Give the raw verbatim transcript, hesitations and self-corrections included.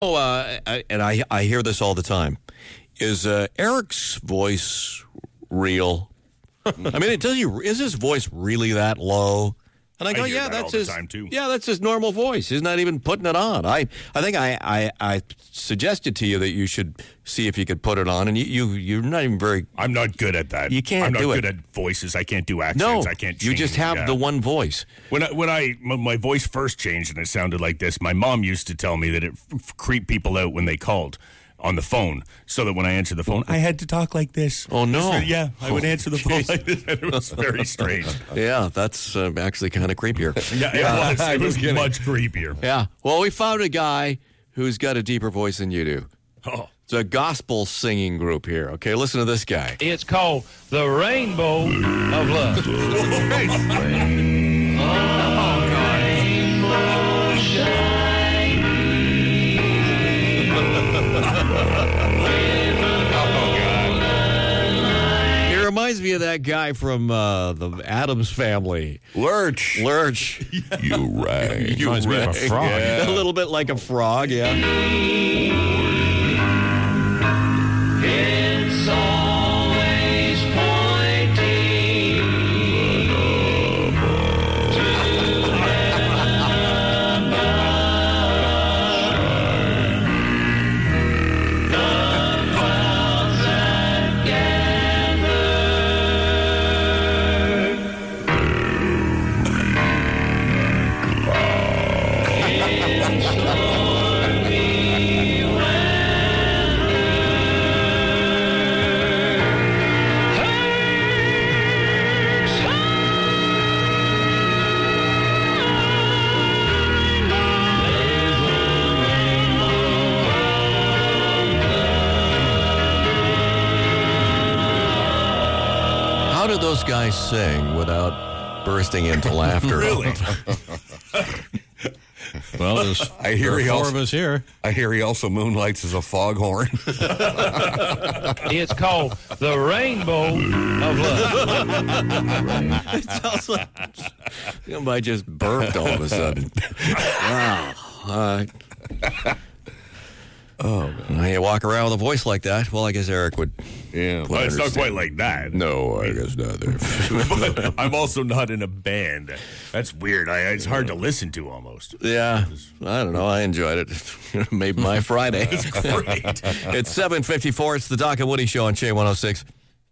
Oh, uh, I, and I I hear this all the time. Is uh, Eric's voice real? I mean, it tells you, is his voice really that low? And I go, I hear yeah, that that's all the his. time, too. Yeah, that's his normal voice. He's not even putting it on. I, I think I, I, I suggested to you that you should see if you could put it on, and you, you you're not even very. I'm not good at that. You can't I'm not do good it. at voices. I can't do accents. No, I can't. you change, just have yeah. the one voice. When I, when I when my voice first changed and it sounded like this, my mom used to tell me that it f- creeped people out when they called on the phone, so that when I answered the phone, I had to talk like this. Oh, no. Just, yeah, I would Oh, answer the phone geez. like this, and it was very strange. Yeah, that's uh, actually kind of creepier. Yeah, it was. I It was was kidding. much creepier. Yeah. Well, we found a guy who's got a deeper voice than you do. Oh. It's a gospel singing group here. Okay, listen to this guy. It's called the Rainbow of Love. He reminds me of that guy from uh, the Addams Family. Lurch. Lurch. You rang. You Reminds me of a rang. frog. Yeah. A little bit like a frog, yeah. It's always pointing How do those guys sing without bursting into laughter? Really? Well, there's I hear there are he four also- of us here. I hear he also moonlights as a foghorn. It's called the Rainbow of Love. It sounds like somebody just burped all of a sudden. Wow. Uh, oh, you walk around with a voice like that? Well, I guess Eric would. Yeah. Well, it's not understand. quite like that. No, I guess not. But I'm also not in a band. That's weird. I, it's hard to listen to almost. Yeah, I don't know. I enjoyed it. Made my Friday. It's great. It's seven fifty-four. It's the Doc and Woody Show on J one oh six.